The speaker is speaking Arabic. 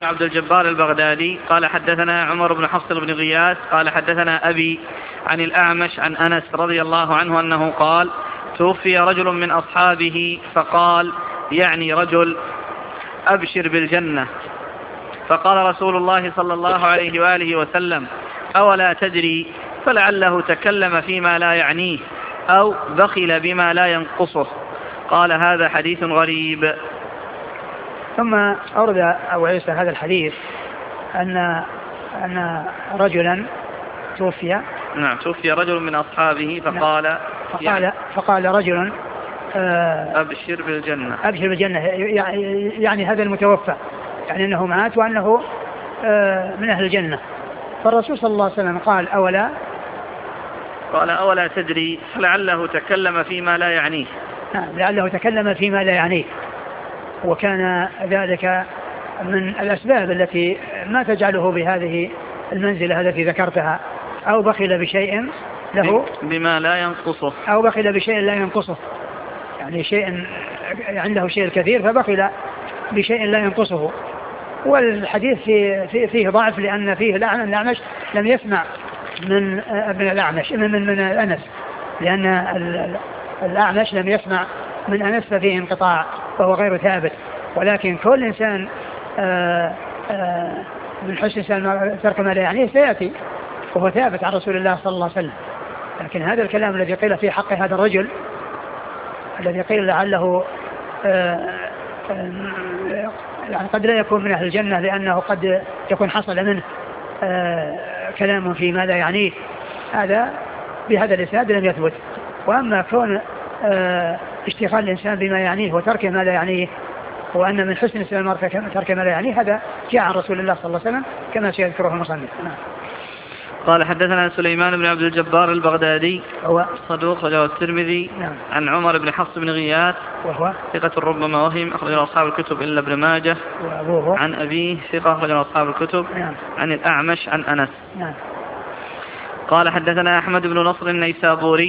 عبد الجبار البغدادي قال حدثنا عمر بن حفص بن غياث قال حدثنا أبي عن الأعمش عن أنس رضي الله عنه أنه قال: توفي رجل من أصحابه فقال، يعني رجل: أبشر بالجنة. فقال رسول الله صلى الله عليه وآله وسلم: أولا تدري؟ فلعله تكلم فيما لا يعنيه أو بخل بما لا ينقصه. قال: هذا حديث غريب. ثم أورد أبو عيسى هذا الحديث أن رجلا توفي. نعم، توفي رجل من أصحابه فقال رجل: أبشر بالجنة. أبشر بالجنة، يعني هذا المتوفى، يعني أنه مات وأنه من أهل الجنة. فالرسول صلى الله عليه وسلم قال: أولا تدري؟ فلعله تكلم فيما لا يعنيه. لعله تكلم فيما لا يعنيه، وكان ذلك من الأسباب التي ما تجعله بهذه المنزلة التي ذكرتها، أو بخل بشيء له بما لا ينقصه، أو بخل بشيء لا ينقصه، يعني شيء عنده شيء كثير فبخل بشيء لا ينقصه. والحديث فيه ضعف، لأن فيه الأعمش لم يسمع من ابن الأعمش من أنس، لأن الأعمش لم يسمع من أنس ففيه انقطاع وهو غير ثابت. ولكن كل إنسان من حسن إنسان ترك ما لا يعنيه سيأتي، وهو ثابت عن رسول الله صلى الله عليه وسلم. لكن هذا الكلام الذي قيل في حق هذا الرجل، الذي قيل لعله يعني قد لا يكون من أهل الجنة، لأنه قد يكون حصل منه كلام فيما لا يعنيه، هذا بهذا الإسناد لم يثبت. وأما كون اشتغال الإنسان بما يعنيه وترك ما لا يعنيه، وأن من حسن الإسلام ترك ما لا يعنيه، هذا جاء عن رسول الله صلى الله عليه وسلم كما سيذكره المصنف. قال حدثنا سليمان بن عبد الجبار البغدادي، هو صدوق رجل الترمذي. عن عمر بن حفص بن غياث، وهو ثقة ربما وهم، أخرج أصحاب الكتب إلا ابن ماجه. وأبوه عن أبيه ثقة، أخرج أصحاب الكتب. عن الأعمش عن أنس. قال حدثنا أحمد بن نصر النيسابوري